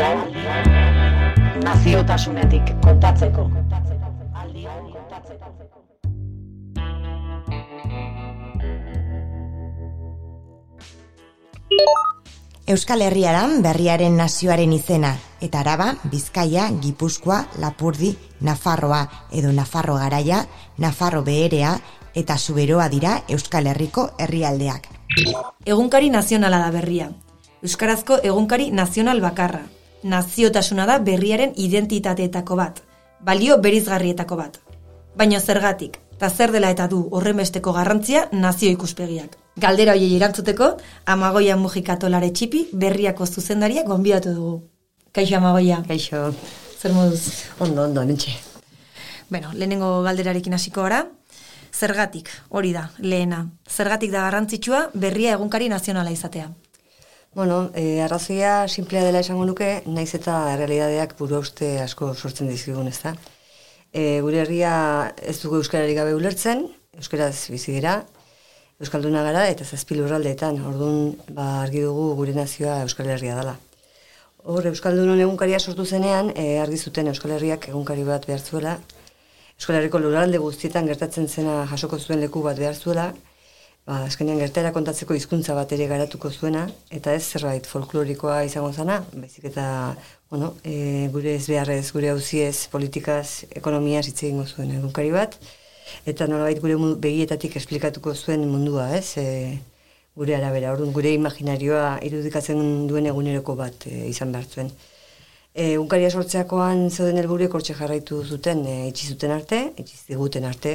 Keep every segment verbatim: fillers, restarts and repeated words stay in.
Aldion, naziotasunetik kontatzeko. Aldion, kontatzeko. Euskal Herriaran berriaren nazioaren izena, eta Araba, Bizkaia, Gipuzkoa, Lapurdi, Nafarroa edo Nafarro Garaia, Nafarro Beherea eta Zuberoa dira Euskal Herriko herrialdeak. Egunkari nazionala da berria. Euskarazko egunkari nazional bakarra. Naziotasuna da berriaren identitateetako bat, balio berizgarrietako bat. Baina zergatik, eta zer dela eta du horrenbesteko garrantzia nazio ikuspegiak. Galdera hoiei erantzuteko, Amagoia Mujika Tolare Txipi berriako zuzendaria gonbidatu dugu. Kaixo Amagoia. Kaixo. Zer moduz? Ondo, ondo, nintxe. Bueno, lehenengo galderarekin hasiko gara. Zergatik, hori da, lehena. Zergatik da garrantzitsua berria egunkari nazionala izatea. Bueno, e, arrazoia simplea dela esango nuke, naiz eta errealidadeak burua uste asko sortzen dizkigun, ezta? E, gure herria ez dugu euskararik gabe ulertzen, euskaraz bizi dira, euskalduna gara eta zazpi lurraldeetan, orduan ba, argi dugu gure nazioa Euskal Herria dela. Hor, Euskaldunon egunkaria sortu zenean, e, argi zuten Euskal Herriak egunkari bat behar zuela, Euskal Herriko lurralde guztietan gertatzen zena jasoko zuen leku bat behar zuela, ba, azkenean gertaera kontatzeko hizkuntza bat ere garatuko zuena, eta ez zerbait folklorikoa izango zena, baizik eta bueno, e, gure ez beharrez, gure auziez, politikaz, ekonomiaz hitz egingo zuen egunkari bat, eta nolabait gure begietatik esplikatuko zuen mundua, ez? E, gure arabera, orduan gure imaginarioa irudikatzen duen eguneroko bat e, izan behar zuen. E, Egunkaria sortzeakoan zeuden helburuek hortxe jarraitu zuten, e, itxi zuten arte, itxi ziguten arte,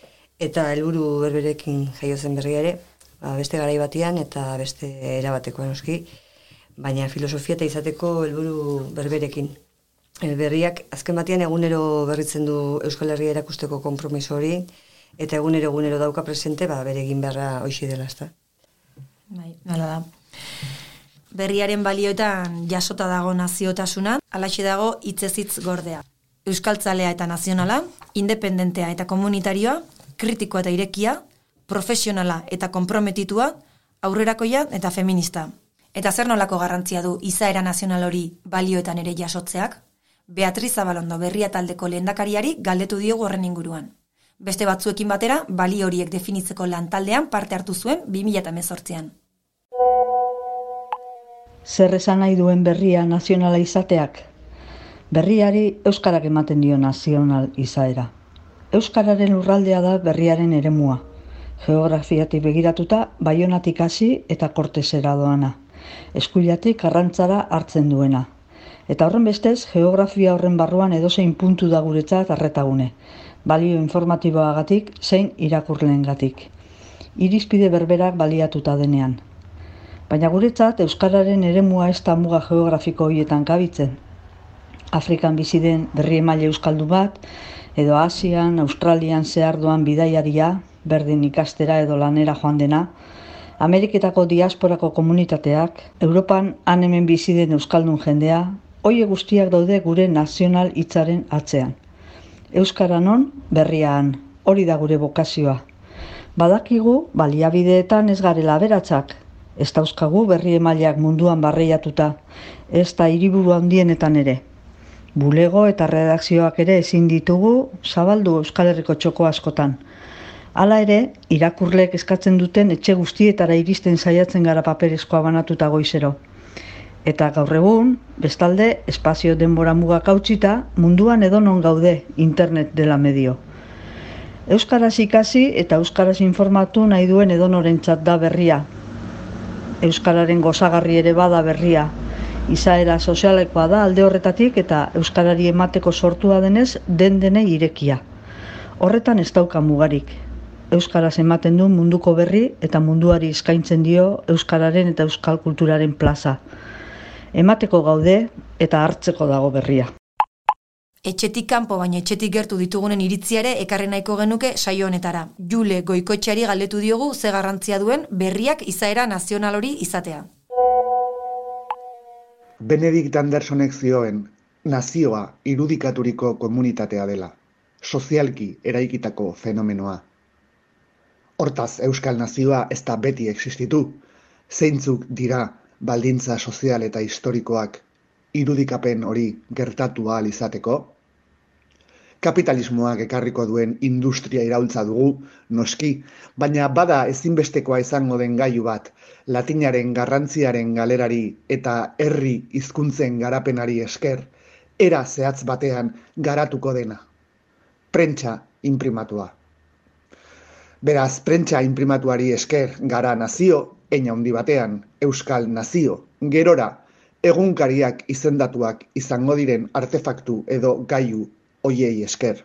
eta helburu berberekin jaio zen berria ere, ba, beste garai batean eta beste erabatekoan noski, baina filosofia eta izateko helburu berberekin. El berriak azken batean egunero berritzen du Euskal Herria erakusteko konpromiso hori, eta egunero egunero dauka presente, ba, bere egin beharra hoixi dela, ezta. Bai, hala da. Berriaren balioetan jasota dago naziotasuna, halaxe dago hitzez hitz gordea. Euskaltzalea eta nazionala, independentea eta komunitarioa, kritikoa eta irekia, profesionala eta konprometitua, aurrerakoia eta feminista. Eta zer nolako garrantzia du izaera nazional hori balioetan ere jasotzeak? Beatriz Zabalondo berria taldeko lehendakariari galdetu diogu horren inguruan. Beste batzuekin batera, balio horiek definitzeko lantaldean parte hartu zuen bi mila hemezortzian. Zer esan nahi duen berria nazionala izateak? Berriari euskarak ematen dio nazional izaera. Euskararen lurraldea da berriaren eremua. Geografiatik begiratuta, Baionatik hasi eta Kortesera doana. Eskuilatik arrantzara hartzen duena. Eta horren bestez, geografia horren barruan edozein puntu da guretzat arretagune. Balio informatiboagatik, zein irakurleengatik. Irizpide berberak baliatuta denean. Baina guretzat, euskararen eremua ez da muga geografiko horietan kabitzen. Afrikan bizi den berri emaile euskaldu bat, edo Asian, Australian zehar doan bidaiaria, berdin ikastera edo lanera joan dena, Ameriketako diasporako komunitateak, Europan han hemen bizi den euskaldun jendea, hoie guztiak daude gure nazional hitzaren atzean. Euskara non, berria han, hori da gure bokazioa. Badakigu, baliabideetan ez garela aberatsak, ez dauzkagu berri emaileak munduan barreiatuta, ez da hiriburu handienetan ere. Bulego eta redakzioak ere ezin ditugu zabaldu Euskal Herriko txoko askotan. Hala ere, irakurleek eskatzen duten etxe guztietara iristen saiatzen gara paperezkoa banatuta goizero. Eta gaur egun, bestalde, espazio denbora mugak hautsita, munduan edonon gaude internet dela medio. Euskaraz ikasi eta euskaraz informatu nahi duen edonorentzat da berria. Euskararen gozagarri ere bada berria. Izaera sozialekoa da alde horretatik eta euskarari emateko sortua denez den denei irekia. Horretan ez dauka mugarik. Euskaraz ematen du munduko berri eta munduari eskaintzen dio euskararen eta euskal kulturaren plaza. Emateko gaude eta hartzeko dago berria. Etxetik kanpo baina etxetik gertu ditugunen iritzia ere ekarri nahiko genuke saio honetara. Jule Goikoetxeari galdetu diogu ze garrantzia duen berriak izaera nazional hori izatea. Benedict Andersonek zioen, nazioa irudikaturiko komunitatea dela, sozialki eraikitako fenomenoa. Hortaz, euskal nazioa ez da beti existitu, zeintzuk dira baldintza sozial eta historikoak irudikapen hori gertatu ahal izateko? Kapitalismoak ekarriko duen industria iraultza dugu, noski, baina bada ezinbestekoa izango den gailu bat, latinaren garrantziaren galerari eta herri hizkuntzen garapenari esker, era zehatz batean garatuko dena. Prentsa inprimatua. Beraz, prentsa inprimatuari esker gara nazio, hein handi batean, euskal nazio, gerora, egunkariak izendatuak izango diren artefaktu edo gailu hoiei esker.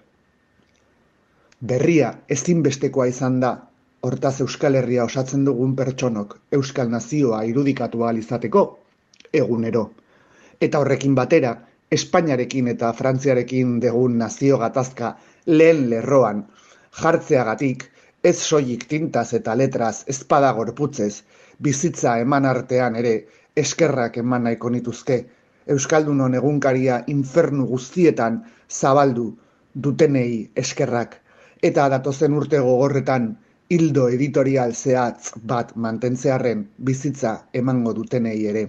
Berria ezinbestekoa izan da, hortaz Euskal Herria osatzen dugun pertsonok euskal nazioa irudikatu ahal izateko, egunero. Eta horrekin batera, Espainiarekin eta Frantziarekin dugun nazio gatazka lehen lerroan jartzeagatik, ez soilik tintaz eta letraz ezpada gorputzez, bizitza eman artean ere eskerrak eman nahiko nituzke, Euskaldunon egunkaria infernu guztietan zabaldu dutenei eskerrak, eta datozen urte gogorretan hildo editorial zehatz bat mantentzearren bizitza emango dutenei ere.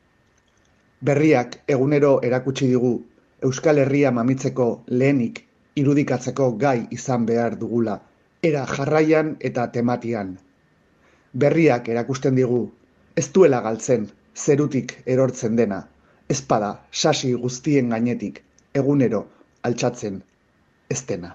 Berriak egunero erakutsi digu Euskal Herria mamitzeko lehenik irudikatzeko gai izan behar dugula, era jarraian eta tematian. Berriak erakusten digu, ez duela galtzen, zerutik erortzen dena, ezpada sasi guztien gainetik, egunero altxatzen ez dena.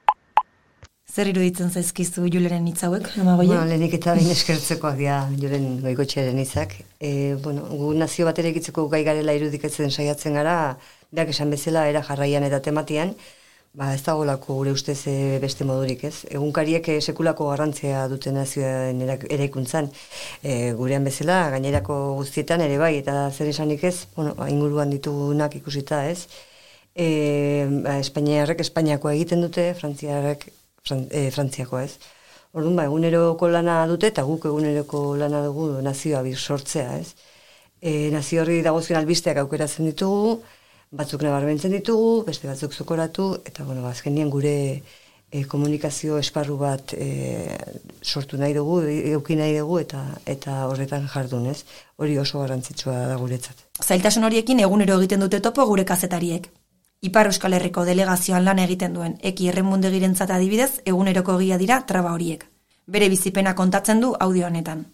Zer iruditzen zaizkizu Juleren hitz hauek, Amagoia? Bueno, lehenik eta behin eskertzekoak dira Julen Goikoetxearen hitzak. E, bueno, gu nazio bat ere egitzeko gai garela irudikatzen saiatzen gara, berak esan bezala era jarraian eta tematian, ba ez dagolako gure ustez e, beste modurik, ez? Egunkariek e, sekulako garrantzia duten nazioen eraikuntzan, e, gurean bezala, gainerako guztietan ere bai, eta zer esanik ez, bueno, inguruan ditugunak ikusita, ez? E, ba, Espainiarrek Espainiakoa egiten dute, Frantziarrek Fran, e, Frantziakoa, ez? Orduan, ba, eguneroko lana dute, eta guk eguneroko lana dugu nazioa bir sortzea, ez? E, nazio horri dagozkion albisteak aukeratzen ditugu, batzuk nabarmentzen ditugu, beste batzuk zokoratu, eta bueno, azkenien gure e, komunikazio esparru bat e, sortu nahi dugu, euki nahi dugu, eta eta horretan jardun, ez? Hori oso garrantzitsua da guretzat. Zailtasun horiekin egunero egiten dute topo gure kazetariek. Ipar Euskal Herriko delegazioan lan egiten duen Eki Erremundegirentzat adibidez, eguneroko gia dira traba horiek. Bere bizipena kontatzen du audio honetan.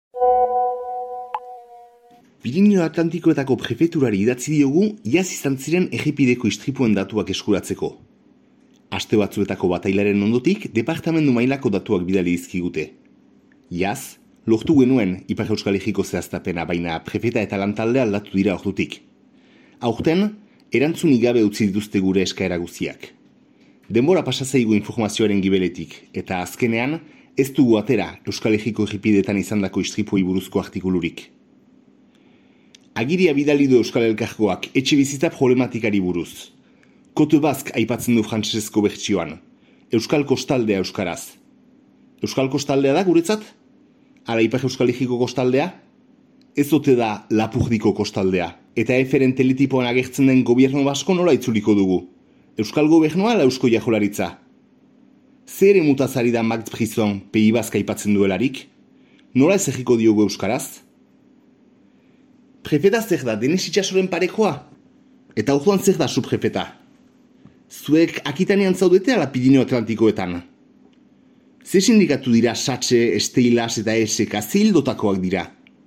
Pirineo Atlantikoetako prefeturari idatzi diogu iaz izan ziren errepideko istripuen datuak eskuratzeko. Aste batzuetako batailaren ondotik departamendu mailako datuak bidali dizkigute. Iaz, lortu genuen Ipar Euskal Herriko zehaztapena, baina prefeta eta lantalde aldatu dira ordutik. Aurten, erantzunik gabe utzi dituzte gure eskaera guztiak. Denbora pasazaigu informazioaren gibeletik, eta azkenean, ez dugu atera Euskal Herriko errepidetan izandako istripuei buruzko artikulurik. Agiria bidali du Euskal Elkargoak etxe bizitza problematikari buruz. Kote Bask aipatzen du frantsesezko bertsioan. Euskal kostaldea euskaraz. Euskal kostaldea da guretzat? Ala Ipar Euskal Herriko kostaldea? Ez ote da Lapurdiko kostaldea. Eta eferen teletipoan agertzen den gobierno basko nola itzuliko dugu? Euskal gobernua ala Eusko Jaurlaritza? Zer emutazari da Max Brisson Pei Bask aipatzen duelarik? Nola ez egiko diogu euskaraz? Prefeta zer da, Denis Itxasoren parekoa? Eta orduan zer da subprefeta? Zuek Akitanean zaudete ala Pirineo Atlantikoetan? Ze sindikatu dira Satxe, Esteilas eta Esek azildotakoak dira?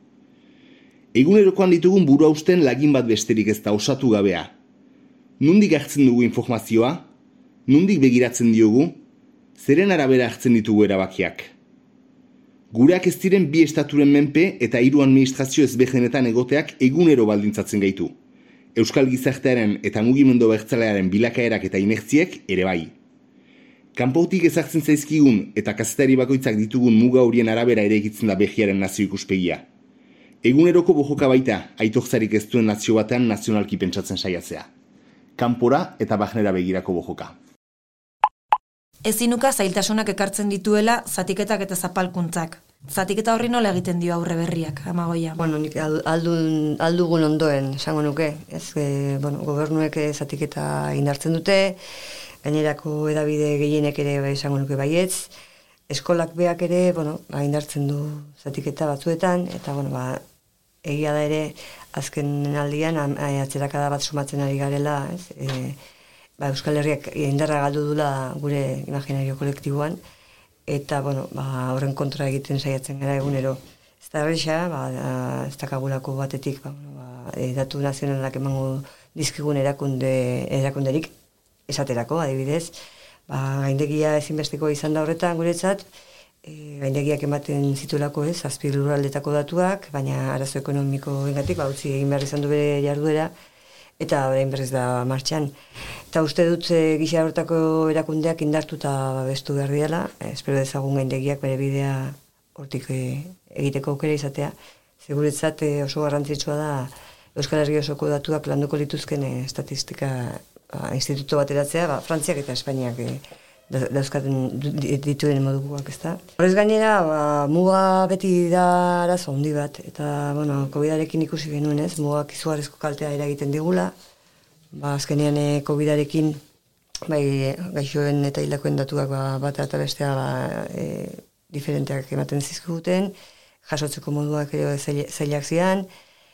Egunerokoan ditugun buru hausten lagin bat besterik ez da osatu gabea. Nundik hartzen dugu informazioa? Nundik begiratzen diogu? Zeren arabera hartzen ditugu erabakiak? Gureak ez diren bi estaturen menpe eta hiru administrazio ezberdinetan egoteak egunero baldintzatzen gaitu. Euskal gizartearen eta mugimendu abertzalearen bilakaerak eta inertziek ere bai. Kanpotik ezartzen zaizkigun eta kazetari bakoitzak ditugun muga horien arabera ere egitzen da behiaren nazio ikuspegia. Eguneroko bojoka baita, aitortzarik ez duen nazio batean nazionalki pentsatzen saiatzea. Kanpora eta barnera begirako bojoka. Ezinuka zailtasunak ekartzen dituela zatiketak eta zapalkuntzak. Zatiketa horri nola egiten dio aurre berriak, Amagoia? Bueno, nik aldun, aldugun ondoen, esango nuke. Ez, e, bueno, gobernuek zatiketa indartzen dute, gainerako edabide gehienek ere esango nuke baietz, eskolak beak ere, bueno, indartzen du zatiketa batzuetan, eta, bueno, ba, egia da ere, azken aldian, atzerakada bat sumatzen ari garela, ez? E, ba, Euskal Herriak indarra galdu dula gure imaginario kolektiboan, eta, bueno, ba, horren kontra egiten saiatzen gara egunero. Ez da erresa, ba, ez dakagulako batetik, ba, ba, e, datu nazionalak emango dizkigun erakunde, erakunderik, esaterako, adibidez, ba, gaindegia ezinbesteko izan da horretan guretzat, e, gaindegiak ematen zitulako ez, azpi lurraldetako datuak, baina arazo ekonomiko engatik, ba, utzi egin behar izan du bere jarduera, eta orain berriz da martxan. Eta uste dut e, gisa horretako erakundeak indartuta babestu behar diala, e, espero dezagun gaindegiak bere bidea hortik e, egiteko aukera izatea. Seguretzat e, oso garrantzitsua da Euskal Herri osoko datuak landuko lituzken e, estatistika ba, instituto bat eratzea, ba, Frantziak eta Espainiak e, dauzkaten dituen modukoak, ez da. Horrez gainera, ba, muga beti da arazo handi bat, eta, bueno, covidarekin ikusi genuen ez, mugak izugarrizko kaltea eragiten digula, ba, azkenean e, covidarekin, bai, gaixoen eta hildakoen datuak ba, bat eta bestea ba, e, diferenteak ematen zizkiguten, jasotzeko moduak ere zailak zian,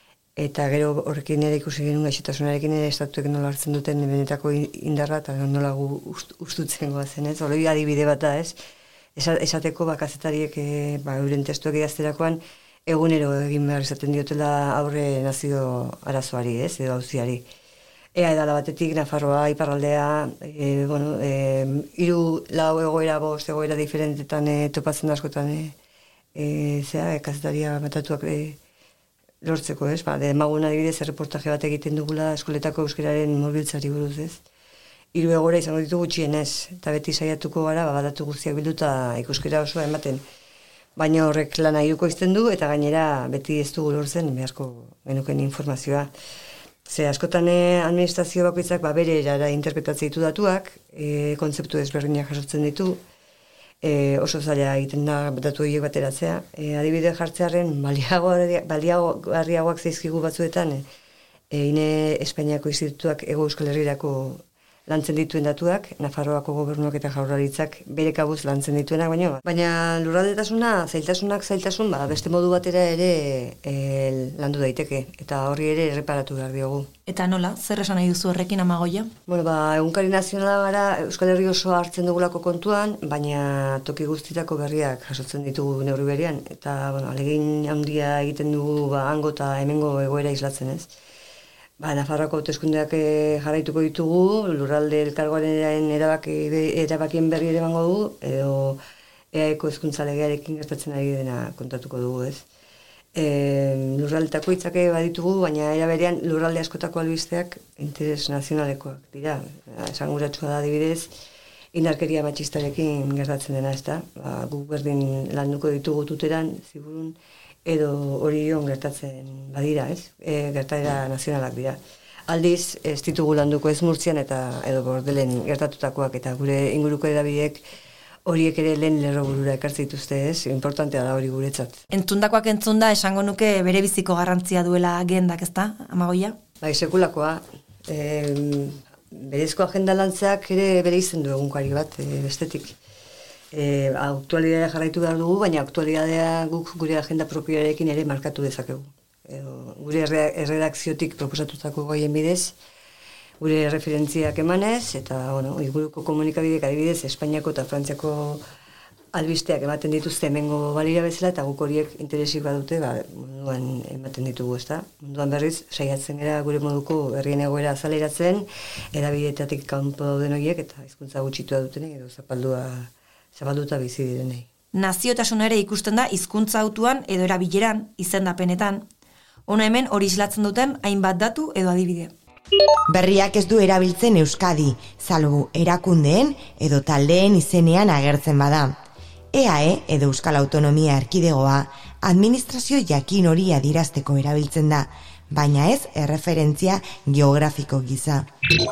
eta gero horrekin ere ikusi genuen gaixotasunarekin ere estatuek nola hartzen duten benetako indarra eta nola gu ust, ustutzen goazen, ez? Hori adibide bat da, ez? Esateko bakazetariek e, ba, euren testuak idazterakoan egunero egin behar izaten diotela aurre nazio arazoari, ez? Edo auziari. Ea edala batetik, Nafarroa, iparraldea, e, bueno, e, iru lau egoera, bost egoera diferentetan e, topatzen askotan, e, e, zera, e, kazetaria matatuak e, lortzeko, ez? Ba, demagun adibidez, erreportaje bat egiten dugula eskoletako euskararen murbiltzari buruz, ez? Hiru egora izango ditugu gutxienez, eta beti saiatuko gara, ba, badatu guztiak bilduta ikuskera osoa ematen. Baina horrek lana hiruko izten du, eta gainera beti ez dugu lortzen, beharko genuken informazioa. Ze askotan administrazio bakoitzak ba, bere erara interpretatzen ditu datuak, e, kontzeptu ezberdinak jasotzen ditu, E, oso zaila egiten da datu horiek bateratzea. E, adibide jartzearen baliagarriagoak zaizkigu batzuetan, e, e, ine Espainiako institutuak Hego Euskal Herrirako lantzen dituen datuak, Nafarroako gobernuak eta jaurlaritzak bere kabuz lantzen dituenak, baina baina lurraldetasuna, zailtasunak zailtasun, ba, beste modu batera ere e, landu daiteke, eta horri ere erreparatu behar diogu. Eta nola, zer esan nahi duzu horrekin Amagoia? Bueno, ba, egunkari nazionala gara Euskal Herri oso hartzen dugulako kontuan, baina toki guztitako berriak jasotzen ditugu neurri berean, eta bueno, alegin handia egiten dugu ba, hango eta hemengo egoera islatzen, ez? Ba, Nafarroako hauteskundeak jarraituko ditugu, lurralde elkargoaren erabaki, erabakien berri ere emango dugu, edo eaeko hezkuntza legearekin gertatzen ari dena kontatuko dugu, ez? E, lurraldetako hitzake baditugu, baina era berean lurralde askotako albisteak interes nazionalekoak dira. Esanguratsua da adibidez, indarkeria matxistarekin gertatzen dena, ez da? Ba, guk berdin landuko ditugu tuteran, ziburun, edo hori on gertatzen badira, ez? E, gertaera nazionalak dira. Aldiz, ez ditugu landuko ez Murtzian eta edo Bordelen gertatutakoak eta gure inguruko edabideek horiek ere lehen lerro burura ekartzen dituzte, ez? Importantea da hori guretzat. Entzundakoak entzunda esango nuke bere biziko garrantzia duela agendak, ezta, Amagoia? Bai, sekulakoa. E, berezko agenda lantzeak ere bere izen du egunkari bat, e, bestetik. E, aktualidadea jarraitu behar dugu, baina aktualidadea guk gure agenda propioarekin ere markatu dezakegu. Edo, gure erredakziotik proposatutako goien bidez, gure referentziak emanez, eta bueno, inguruko komunikabidek adibidez, Espainiako eta Frantziako albisteak ematen dituzte hemengo balira bezala, eta guk horiek interesik badute, ba, munduan ematen ditugu, ezta? Munduan berriz, saiatzen gara gure moduko herrien egoera azaleratzen, edabideetatik kanpo dauden horiek, eta hizkuntza gutxitua dutenek, edo zapaldua zabalduta bizi direnei. Naziotasun ere ikusten da hizkuntza hautuan edo erabileran, izendapenetan. Hona hemen hori islatzen duten hainbat datu edo adibide. Berriak ez du erabiltzen Euskadi, salbu erakundeen edo taldeen izenean agertzen bada. E A E edo Euskal Autonomia Erkidegoa administrazio jakin hori adirazteko erabiltzen da, baina ez erreferentzia geografiko gisa.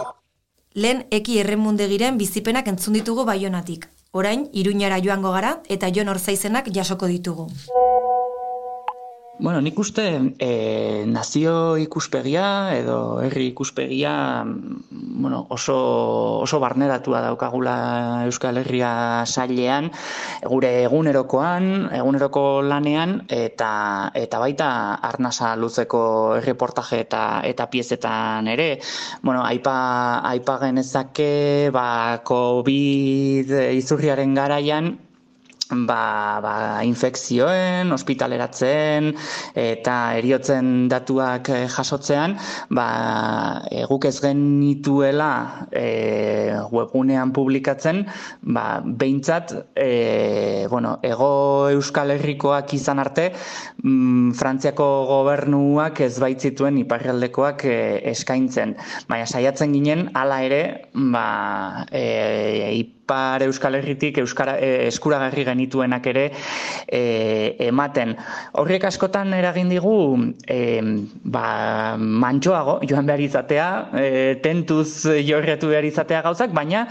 Lehen Eki Erremundegiren bizipenak entzun ditugu Baionatik. Orain, Iruñara joango gara eta Jon Orzaizenak jasoko ditugu. Bueno, nik uste e, nazio ikuspegia edo herri ikuspegia bueno, oso, oso barneratua daukagula Euskal Herria sailean, gure egunerokoan, eguneroko lanean, eta eta baita arnasa luzeko erreportaje eta eta piezetan ere. Bueno, aipa, aipa genezake, ba, COVID izurriaren garaian, Ba, ba, infekzioen, ospitaleratzen eta eriotzen datuak jasotzean, ba, e, guk ez genituela e, webgunean publikatzen, ba, behintzat, e, bueno, ego Euskal Herrikoak izan arte, mm, Frantziako gobernuak ez baitzituen iparraldekoak e, eskaintzen. Baina saiatzen ginen, hala ere, ba, e, ipar Euskal Herritik euskara, e, eskuragarri genituenak ere e, ematen. Horrek askotan eragin digu e, ba, mantxoago joan behar izatea, e, tentuz jorretu behar izatea gauzak, baina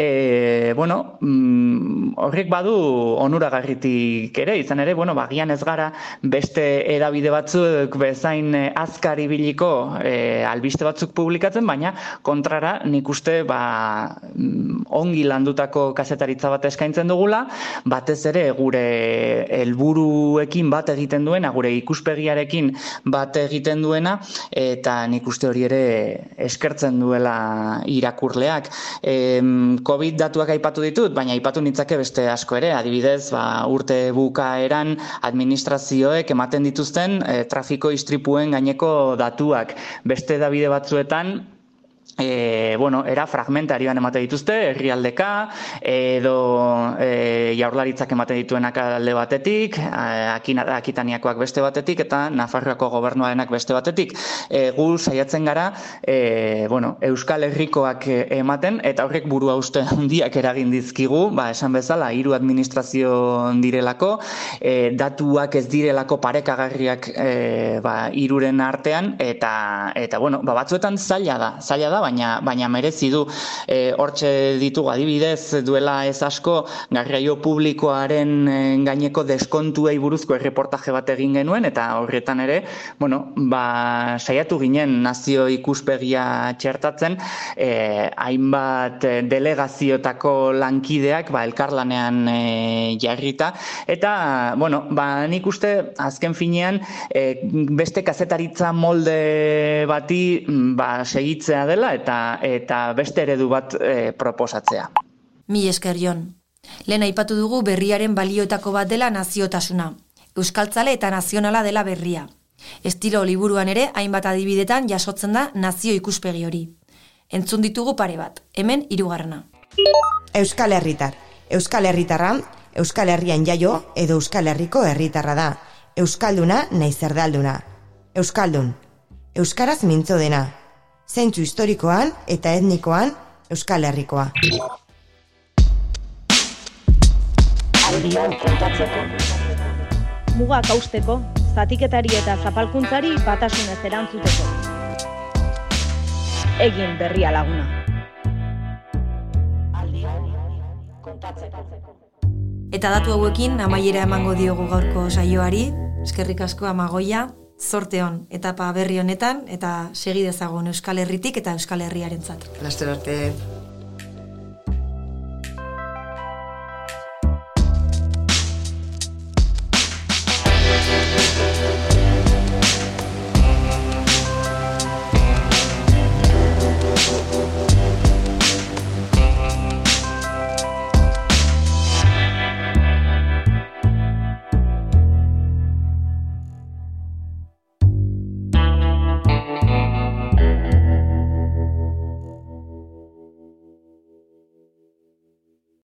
e, bueno, mm, horrek badu onuragarritik ere, izan ere, bueno, bagian ez gara beste edabide batzuk bezain azkar ibiliko e, albiste batzuk publikatzen, baina kontrara nik uste ba, ongi landutako kazetaritza bat eskaintzen dugula, batez ere gure helburuekin bat egiten duena, gure ikuspegiarekin bat egiten duena, eta nik uste hori ere eskertzen duela irakurleak. E, COVID datuak aipatu ditut, baina aipatu nitzake beste asko ere, adibidez, ba, urte bukaeran administrazioek ematen dituzten e, trafiko istripuen gaineko datuak. Beste edabide batzuetan, E, bueno, era fragmentarioan emate dituzte, herrialdeka, edo e, jaurlaritzak emate dituenak alde batetik, akina, akitaniakoak beste batetik, eta Nafarroako gobernuarenak beste batetik. E, gu saiatzen gara, e, bueno, Euskal Herrikoak ematen, eta horrek burua uste handiak eragin dizkigu, ba, esan bezala, hiru administrazio direlako, e, datuak ez direlako parekagarriak e, ba, hiruren artean, eta, eta bueno, ba, batzuetan zaila da, zaila da, baina baina merezi du. E, hortxe ditugu adibidez duela ez asko garraio publikoaren gaineko deskontuei buruzko erreportaje bat egin genuen, eta horretan ere, bueno, ba, saiatu ginen nazio ikuspegia txertatzen, e, hainbat delegaziotako lankideak ba, elkarlanean e, jarrita, eta bueno, ba, nik uste azken finean e, beste kazetaritza molde bati ba, segitzea dela, eta eta beste eredu bat e, proposatzea. Mi esker Jon. Lehen aipatu dugu berriaren balioetako bat dela naziotasuna. Euskaltzale eta nazionala dela berria. Estilo liburuan ere hainbat adibidetan jasotzen da nazio ikuspegi hori. Entzun ditugu pare bat. Hemen hirugarrena. Euskal Herritar. Euskal Herritarra, Euskal Herrian jaio edo Euskal Herriko herritarra da. Euskalduna nahi zerdalduna. Euskaldun. Euskaraz mintzo dena. Zeintzu historikoan eta etnikoan Euskal Herrikoa. Aldian kontatzeko. Mugak hausteko, zatiketari eta zapalkuntzari batasunez erantzuteko. Egin berria laguna. Aldian kontatzeko. Eta datu hauekin amaiera emango diogu gaurko saioari. Eskerrik asko Amagoia. Zorte hon, etapa berri honetan, eta segi dezagun Euskal Herritik eta Euskal Herriarentzat. Laster arte.